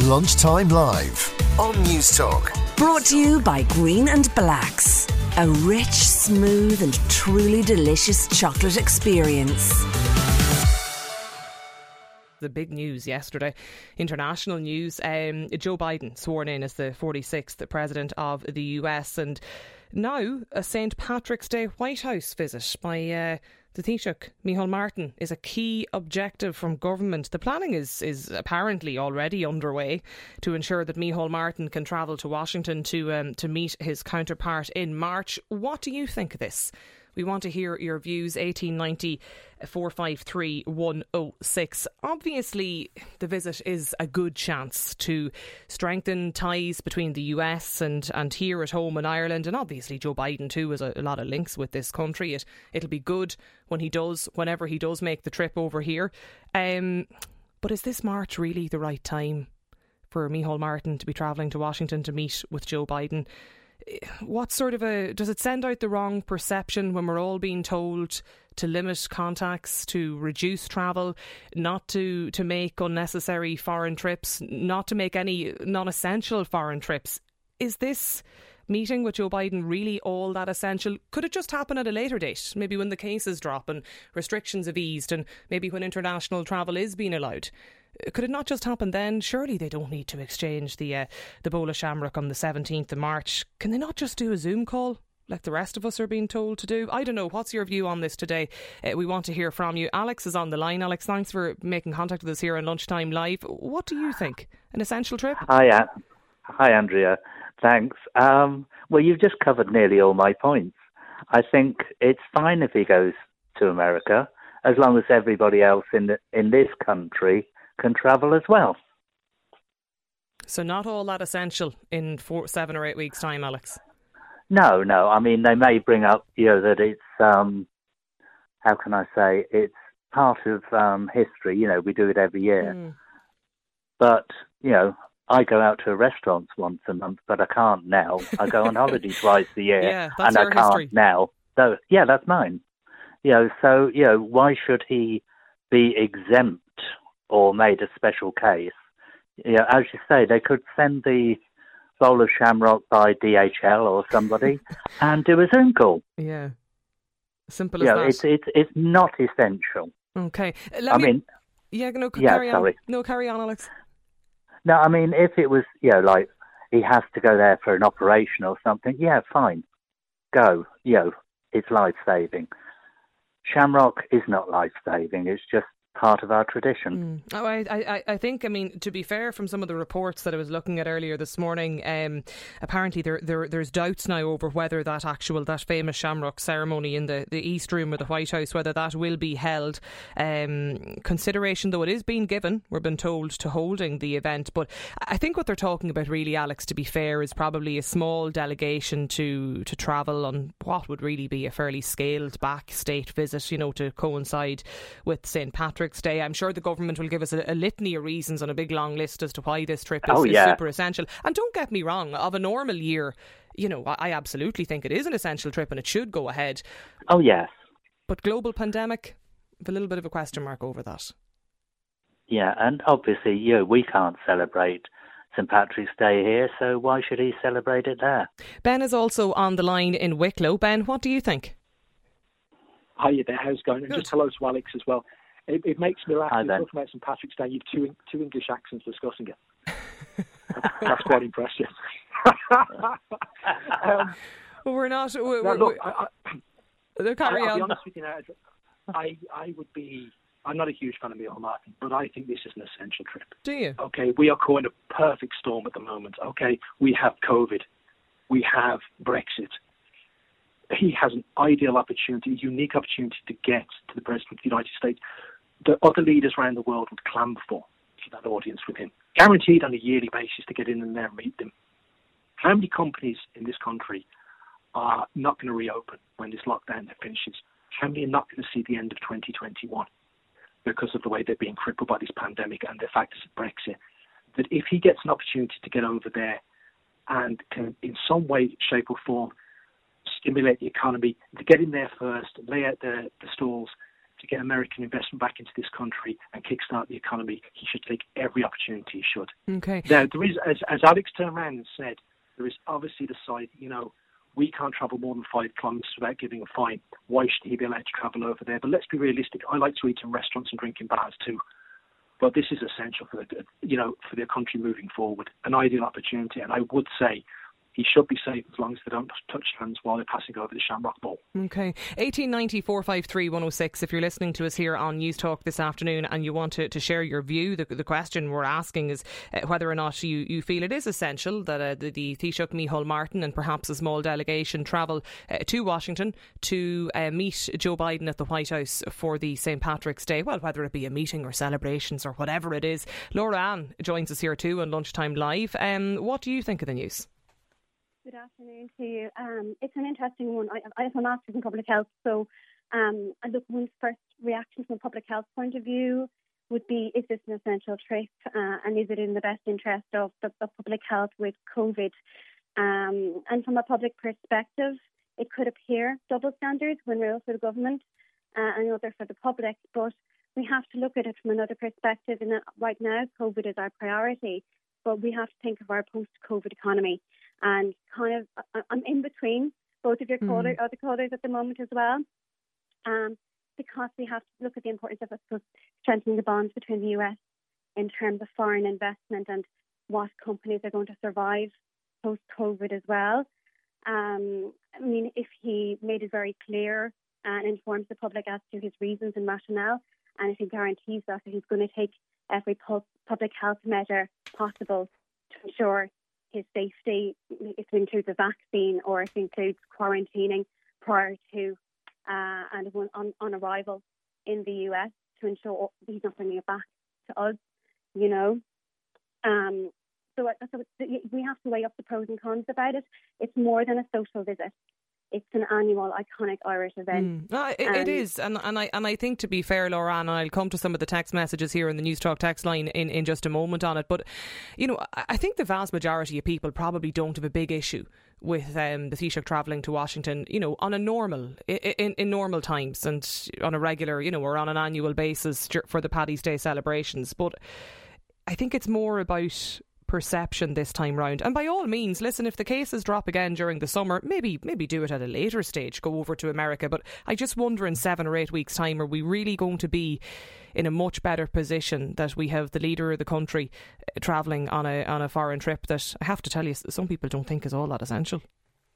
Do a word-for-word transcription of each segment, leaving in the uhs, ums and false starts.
Lunchtime Live on News Talk. Brought to you by Green and Blacks. A rich, smooth and truly delicious chocolate experience. The big news yesterday, international news, um, Joe Biden sworn in as the forty-sixth President of the U S, and now a Saint Patrick's Day White House visit by uh, the Taoiseach, Micheál Martin, is a key objective from government. The planning is, is apparently already underway to ensure that Micheál Martin can travel to Washington to um, to meet his counterpart in March. What do you think of this? We want to hear your views. eighteen ninety, four five three, one oh six. Obviously, the visit is a good chance to strengthen ties between the U S and, and here at home in Ireland. And obviously, Joe Biden too has a, a lot of links with this country. It, it'll be good when he does, whenever he does make the trip over here. Um, but is this March really the right time for Micheál Martin to be travelling to Washington to meet with Joe Biden? What sort of a, does it send out the wrong perception when we're all being told to limit contacts, to reduce travel, not to, to make unnecessary foreign trips, not to make any non-essential foreign trips? Is this meeting with Joe Biden really all that essential? Could it just happen at a later date, maybe when the cases drop and restrictions have eased and maybe when international travel is being allowed? Could it not just happen then? Surely they don't need to exchange the uh, the bowl of shamrock on the seventeenth of March. Can they not just do a Zoom call like the rest of us are being told to do? I don't know. What's your view on this today? Uh, we want to hear from you. Alex is on the line. Alex, thanks for making contact with us here on Lunchtime Live. What do you think? An essential trip? Hi, uh, hi Andrea. Thanks. Um, well, you've just covered nearly all my points. I think it's fine if he goes to America, as long as everybody else in the, in this country can travel as well. So not all that essential in four, seven or eight weeks' time, Alex? No, no. I mean, they may bring up, you know, that it's, um, how can I say, it's part of um, history. You know, we do it every year. Mm. But, you know, I go out to restaurants once a month, but I can't now. I go on holiday twice a year, yeah, that's and your I can't history. now. So, yeah, that's mine. You know, so, you know, why should he be exempt or made a special case? You know, as you say, they could send the bowl of shamrock by D H L or somebody and do a Zoom call. Yeah, simple you as know, that. It's, it's, it's not essential. Okay. Let I me, mean... Yeah, no, yeah, carry on. sorry. No, carry on, Alex. No, I mean, if it was, you know, like, he has to go there for an operation or something, yeah, fine. Go. You know, it's life-saving. Shamrock is not life-saving. It's just part of our tradition. Mm. Oh, I, I, I think, I mean, to be fair, from some of the reports that I was looking at earlier this morning, um, apparently there, there there's doubts now over whether that actual, that famous Shamrock ceremony in the, the East Room of the White House, whether that will be held. Um, consideration, though it is being given, we're been told, to holding the event. But I think what they're talking about really, Alex, to be fair, is probably a small delegation to, to travel on what would really be a fairly scaled back state visit, you know, to coincide with Saint Patrick's Day. I'm sure the government will give us a, a litany of reasons on a big long list as to why this trip is, oh, yeah. is super essential. And don't get me wrong, of a normal year, you know, I, I absolutely think it is an essential trip and it should go ahead. Oh, yes. But global pandemic, with a little bit of a question mark over that. Yeah, and obviously, you know, we can't celebrate Saint Patrick's Day here, so why should he celebrate it there? Ben is also on the line in Wicklow. Ben, what do you think? Hiya there, how's it going? And Good. just hello to Alex as well. It, it makes me laugh. Hi, You're Ben. talking about Saint Patrick's Day. You've two two English accents discussing it. that's, that's quite impressive. um, well, we're not. We're, now, we're, look, I, I, carry I'll on. be honest with you now. I I would be. I'm not a huge fan of Micheál Martin, but I think this is an essential trip. Do you? Okay, we are caught in a perfect storm at the moment. Okay, we have COVID, we have Brexit. He has an ideal opportunity, a unique opportunity to get to the President of the United States. The other leaders around the world would clamor for, for that audience with him. Guaranteed on a yearly basis to get in and there and meet them. How many companies in this country are not going to reopen when this lockdown finishes? How many are not going to see the end of twenty twenty-one because of the way they're being crippled by this pandemic and the factors of Brexit? That if he gets an opportunity to get over there and can in some way, shape or form stimulate the economy, to get in there first, lay out the, the stalls, to get American investment back into this country and kickstart the economy, he should take every opportunity he should. Okay. Now, there is, as, as Alex turned around and said, there is obviously the side, you know, we can't travel more than five kilometres without giving a fine. Why should he be allowed to travel over there? But let's be realistic. I like to eat in restaurants and drink in bars too. But this is essential for the, you know, for the country moving forward. An ideal opportunity, and I would say he should be safe as long as they don't touch hands while they're passing over the Shamrock Bowl. Okay. eighteen ninety, four five three, one oh six. If you're listening to us here on News Talk this afternoon and you want to, to share your view, the, the question we're asking is uh, whether or not you, you feel it is essential that uh, the, the Taoiseach Micheál Martin and perhaps a small delegation travel uh, to Washington to uh, meet Joe Biden at the White House for the Saint Patrick's Day. Well, whether it be a meeting or celebrations or whatever it is. Laura Ann joins us here too on Lunchtime Live. Um, what do you think of the news? Good afternoon to you. Um, it's an interesting one. I, I have a master's in public health, so um, I look, one's first reaction from a public health point of view would be, is this an essential trip uh, and is it in the best interest of the, the public health with COVID? Um, and from a public perspective, it could appear double standards, one rule for the government uh, and another for the public, but we have to look at it from another perspective. And right now, COVID is our priority, but we have to think of our post-COVID economy. And kind of, I'm in between both of your mm. callers, other callers at the moment as well, um, because we have to look at the importance of, I suppose, strengthening the bonds between the U S in terms of foreign investment and what companies are going to survive post-COVID as well. Um, I mean, if he made it very clear and informs the public as to his reasons and rationale, and if he guarantees that he's going to take every pu- public health measure possible to ensure his safety, if it includes a vaccine or if it includes quarantining prior to uh, and on, on arrival in the U S to ensure he's not bringing it back to us, you know. Um, so, so we have to weigh up the pros and cons about it. It's more than a social visit. It's an annual iconic Irish event. Mm. No, it, um, it is, and and I and I think, to be fair, Laura, and I'll come to some of the text messages here in the News Talk text line in, in just a moment on it. But you know, I think the vast majority of people probably don't have a big issue with um, the Taoiseach travelling to Washington, you know, on a normal in, in normal times and on a regular, you know, or on an annual basis for the Paddy's Day celebrations. But I think it's more about perception this time round. And by all means, listen, if the cases drop again during the summer, maybe maybe do it at a later stage, go over to America. But I just wonder, in seven or eight weeks' time, are we really going to be in a much better position that we have the leader of the country uh, travelling on a on a foreign trip that, I have to tell you, some people don't think is all that essential?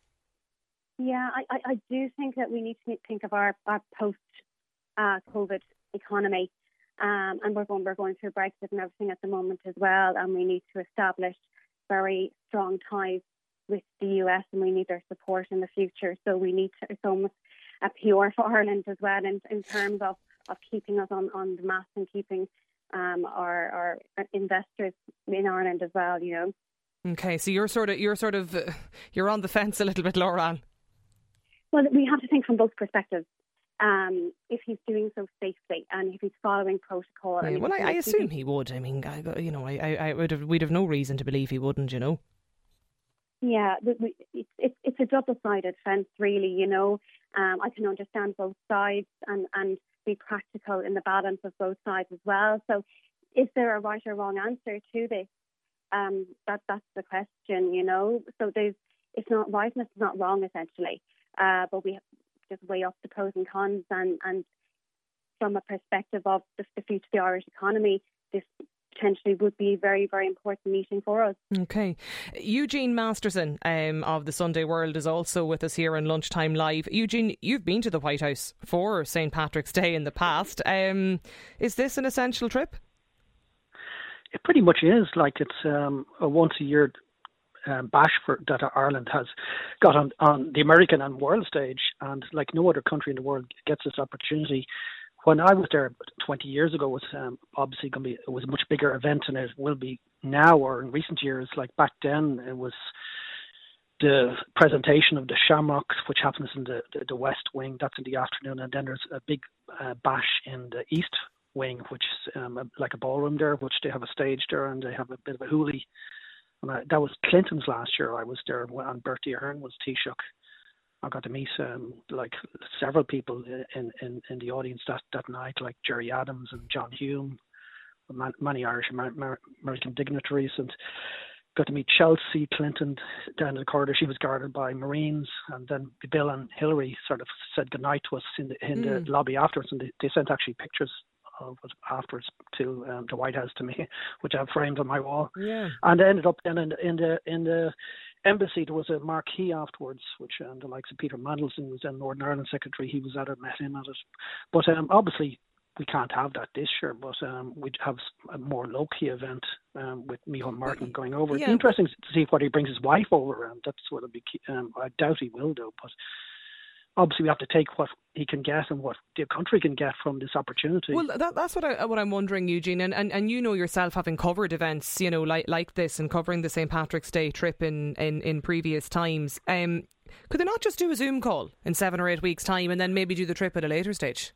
Yeah, I, I, I do think that we need to think of our, our post-COVID uh, economy. Um, and we're going, we're going through Brexit and everything at the moment as well, and we need to establish very strong ties with the U S, and we need their support in the future. So we need to, it's almost a P R for Ireland as well in, in terms of, of keeping us on, on the map and keeping um, our, our investors in Ireland as well, you know. Okay, so you're sort of you're sort of uh, you're on the fence a little bit, Laura. Well, we have to think from both perspectives. Um, if he's doing so safely and if he's following protocol. Yeah, and well, I, I assume he would. I mean, I, you know, I, I would have, we'd have no reason to believe he wouldn't, you know. Yeah, we, it's, it's, it's a double-sided fence, really, you know. Um, I can understand both sides and, and be practical in the balance of both sides as well. So is there a right or wrong answer to this? Um, that That's the question, you know. So there's, it's not right and it's not wrong, essentially. Uh, but we have just weigh up the pros and cons, and, and from a perspective of the, the future of the Irish economy, this potentially would be a very, very important meeting for us. Okay. Eugene Masterson um, of the Sunday World is also with us here on Lunchtime Live. Eugene, you've been to the White House for Saint Patrick's Day in the past. Um, is this an essential trip? It pretty much is. Like, it's um, a once a year Um, bash for, that Ireland has got on, on the American and world stage, and like no other country in the world gets this opportunity. When I was there twenty years ago, it was um, obviously going to be it was a much bigger event than it will be now or in recent years. Like back then, it was the presentation of the Shamrock, which happens in the, the, the West Wing. That's in the afternoon, and then there's a big uh, bash in the East Wing, which is um, a, like a ballroom there, which they have a stage there, and they have a bit of a hoolie. And I, that was Clinton's last year. I was there, and Bertie Ahern was Taoiseach. I got to meet um, like several people in, in, in the audience that, that night, like Gerry Adams and John Hume, many Irish American dignitaries, and got to meet Chelsea Clinton down in the corridor. She was guarded by Marines, and then Bill and Hillary sort of said goodnight to us in the, in mm. the lobby afterwards, and they, they sent actually pictures of it afterwards to um, the White House to me, which I have framed on my wall. Yeah. And I ended up then in, in the in the embassy. There was a marquee afterwards, which um, the likes of Peter Mandelson was in Northern Ireland Secretary. He was at it, met him at it. But um, obviously, we can't have that this year, but um, we'd have a more low-key event um, with Micheál Martin going over. Yeah. It'd be interesting to see if what he brings his wife over, and that's what it'll be. Um, I doubt he will do, but obviously we have to take what he can get and what the country can get from this opportunity. Well, that, that's what, I, what I'm wondering, Eugene, and, and, and you know yourself, having covered events, you know, like like this and covering the Saint Patrick's Day trip in, in, in previous times, um, could they not just do a Zoom call in seven or eight weeks' time and then maybe do the trip at a later stage?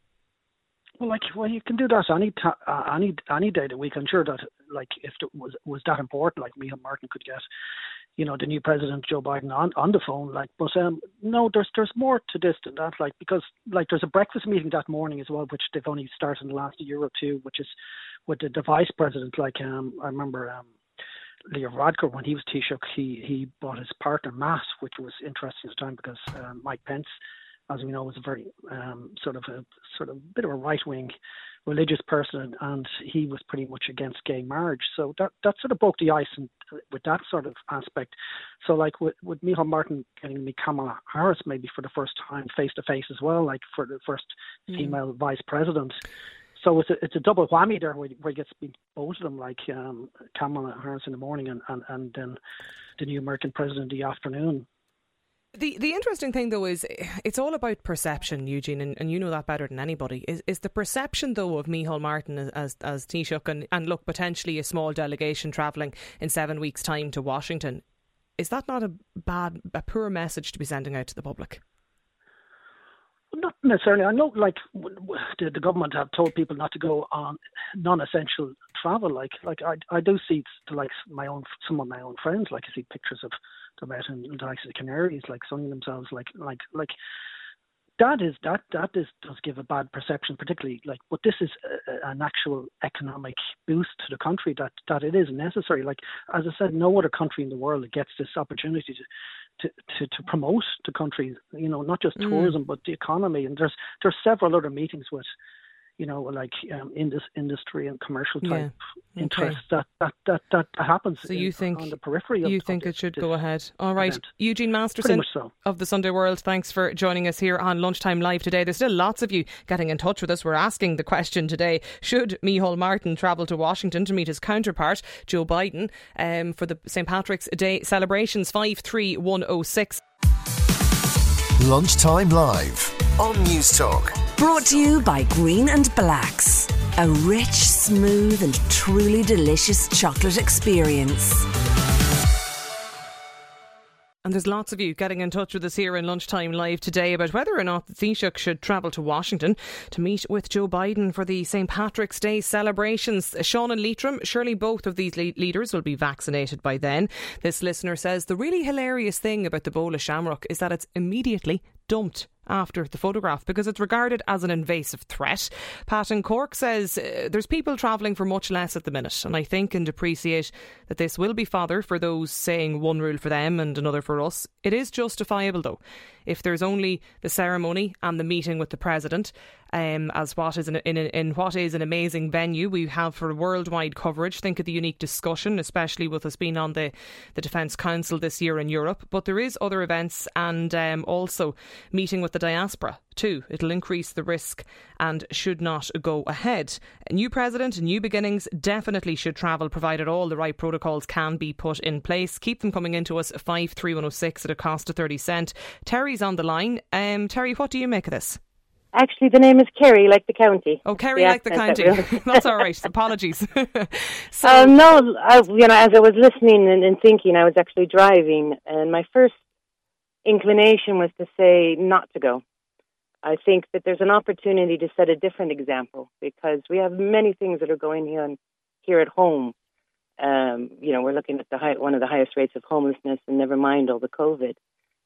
Well, like, well, you can do that any ta- uh, any any day of the week. I'm sure that, like, if it was was that important, like Micheál Martin could get, you know, the new president Joe Biden on, on the phone. Like, but um, no, there's there's more to this than that. Like, because like there's a breakfast meeting that morning as well, which they've only started in the last year or two, which is with the, the vice president. Like, um, I remember um, Leo Varadkar, when he was Taoiseach, he he brought his partner Matt, which was interesting at the time because um, Mike Pence, as we know, was a very um, sort of a sort of bit of a right wing religious person, and he was pretty much against gay marriage. So that that sort of broke the ice and, with that sort of aspect. So like with, with Micheál Martin getting to meet Kamala Harris maybe for the first time face to face as well, like for the first mm. female vice president. So it's a, it's a double whammy there where, where he gets to meet both of them, like um, Kamala Harris in the morning and, and, and then the new American president in the afternoon. The the interesting thing, though, is it's all about perception, Eugene, and, and you know that better than anybody. Is is the perception, though, of Micheál Martin as as, as Taoiseach and, and look, potentially a small delegation travelling in seven weeks' time to Washington, is that not a bad, a poor message to be sending out to the public? Not necessarily. I know, like, the, the government have told people not to go on non-essential travel. Like, like I, I do see, the, like, my own, some of my own friends. Like, I see pictures of them out in the likes of the Canaries, like sunning themselves. Like, like, like that is that that is does give a bad perception, particularly. Like, but this is a, an actual economic boost to the country that that it is necessary. Like, as I said, no other country in the world gets this opportunity to. To, to, to promote the country, you know, not just tourism, mm. but the economy. And there's there's several other meetings with, you know, like um, in this industry and commercial type yeah. okay. interests that, that, that, that happens so you in, think, on the periphery of You of think this, it should this go ahead. All right. event. Eugene Masterson so. of the Sunday World, thanks for joining us here on Lunchtime Live today. There's still lots of you getting in touch with us. We're asking the question today, should Micheál Martin travel to Washington to meet his counterpart, Joe Biden, um, for the Saint Patrick's Day celebrations? five three one oh six. Lunchtime Live on News Talk. Brought to you by Green and Blacks. A rich, smooth and truly delicious chocolate experience. And there's lots of you getting in touch with us here in Lunchtime Live today about whether or not the Taoiseach should travel to Washington to meet with Joe Biden for the Saint Patrick's Day celebrations. Sean and Leitrim, surely both of these le- leaders will be vaccinated by then. This listener says the really hilarious thing about the bowl of shamrock is that it's immediately dumped after the photograph because it's regarded as an invasive threat. Pat in Cork says uh, there's people travelling for much less at the minute, and I think and appreciate that this will be fodder for those saying one rule for them and another for us. It is justifiable, though, if there's only the ceremony and the meeting with the President, um, as what is in, in, in what is an amazing venue we have for worldwide coverage. Think of the unique discussion, especially with us being on the, the Defence Council this year in Europe. But there is other events and um, also meeting with the diaspora too. It'll increase the risk and should not go ahead. A new president, new beginnings, definitely should travel provided all the right protocols can be put in place. Keep them coming into us, five three one oh six at a cost of thirty cent. Terry's on the line. Um, Terry, what do you make of this? Actually, the name is Kerry, like the county. Oh, Kerry, like the county. That's all right. Apologies. so, um, no, I, you know, as I was listening and, and thinking, I was actually driving, and my first inclination was to say not to go. I think that there's an opportunity to set a different example because we have many things that are going on here at home. Um, you know, we're looking at the high, one of the highest rates of homelessness, and never mind all the COVID.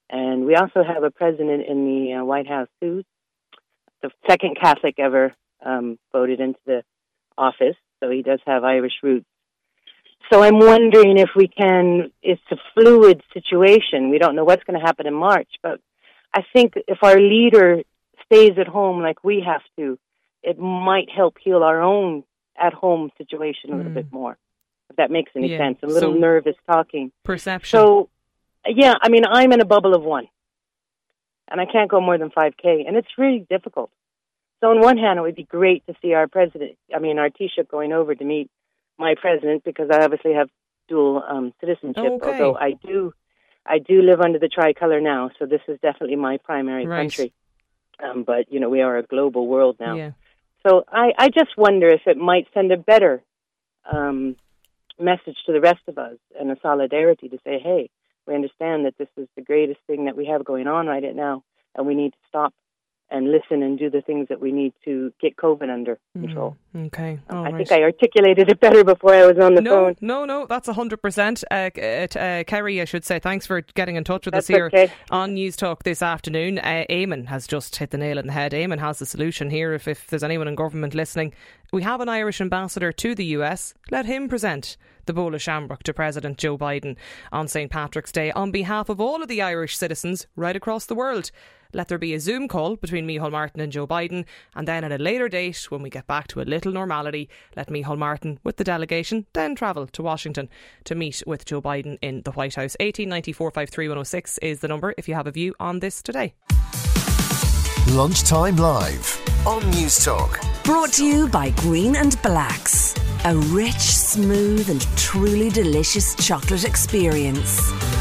And we also have a president in the uh, White House who's the second Catholic ever um, voted into the office, so he does have Irish roots. So I'm wondering if we can, it's a fluid situation. We don't know what's going to happen in March, but I think if our leader stays at home like we have to, it might help heal our own at-home situation a little mm. bit more, if that makes any yeah. sense. I'm a little so, nervous talking. Perception. So, yeah, I mean, I'm in a bubble of one, and I can't go more than five K, and it's really difficult. So on one hand, it would be great to see our president, I mean, our Taoiseach going over to meet my president, because I obviously have dual um, citizenship, okay. although I do I do live under the tricolour now, so this is definitely my primary right. country. Um, but, you know, we are a global world now. Yeah. So I, I just wonder if it might send a better um, message to the rest of us, and a solidarity to say, hey, we understand that this is the greatest thing that we have going on right now, and we need to stop and listen and do the things that we need to get COVID under control. Mm, okay. Um, I right. think I articulated it better before I was on the no, phone. No, no, that's one hundred percent. Uh, uh, Kerry, I should say, thanks for getting in touch with that's us here okay. on News Talk this afternoon. Uh, Eamon has just hit the nail on the head. Eamon has the solution here. If, if there's anyone in government listening, we have an Irish ambassador to the U S. Let him present the bowl of shamrock to President Joe Biden on Saint Patrick's Day on behalf of all of the Irish citizens right across the world. Let there be a Zoom call between Micheál Martin and Joe Biden, and then at a later date, when we get back to a little normality, let Micheál Martin with the delegation then travel to Washington to meet with Joe Biden in the White House. eighteen ninety, four five three, one oh six is the number if you have a view on this today. Lunchtime Live on News Talk. Brought to you by Green and Blacks. A rich, smooth and truly delicious chocolate experience.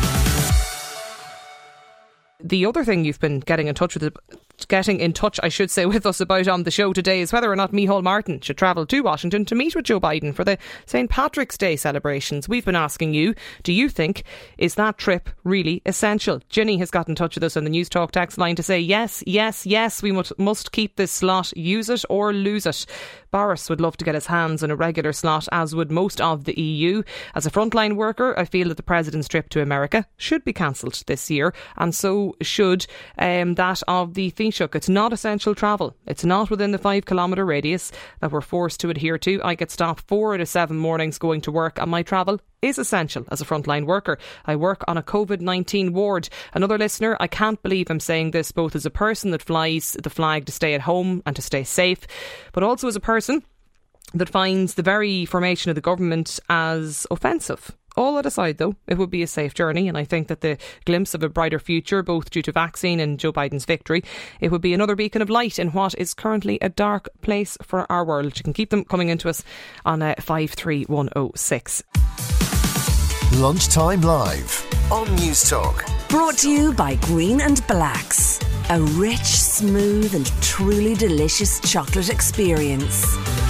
The other thing you've been getting in touch with, getting in touch, I should say, with us about on the show today is whether or not Micheál Martin should travel to Washington to meet with Joe Biden for the Saint Patrick's Day celebrations. We've been asking you, do you think, is that trip really essential? Ginny has got in touch with us on the News Talk text line to say yes, yes, yes, we must, must keep this slot, use it or lose it. Boris would love to get his hands on a regular slot, as would most of the E U. As a frontline worker, I feel that the President's trip to America should be cancelled this year, and so should um, that of the Taoiseach. It's not essential travel. It's not within the five kilometre radius that we're forced to adhere to. I get stopped four out of seven mornings going to work, and my travel is essential as a frontline worker. I work on a COVID nineteen ward. Another listener, I can't believe I'm saying this, both as a person that flies the flag to stay at home and to stay safe, but also as a person that finds the very formation of the government as offensive. All that aside, though, it would be a safe journey, and I think that the glimpse of a brighter future, both due to vaccine and Joe Biden's victory, it would be another beacon of light in what is currently a dark place for our world. You can keep them coming into us on uh, five three one oh six. Lunchtime Live on News Talk. Brought to you by Green and Blacks. A rich, smooth and truly delicious chocolate experience.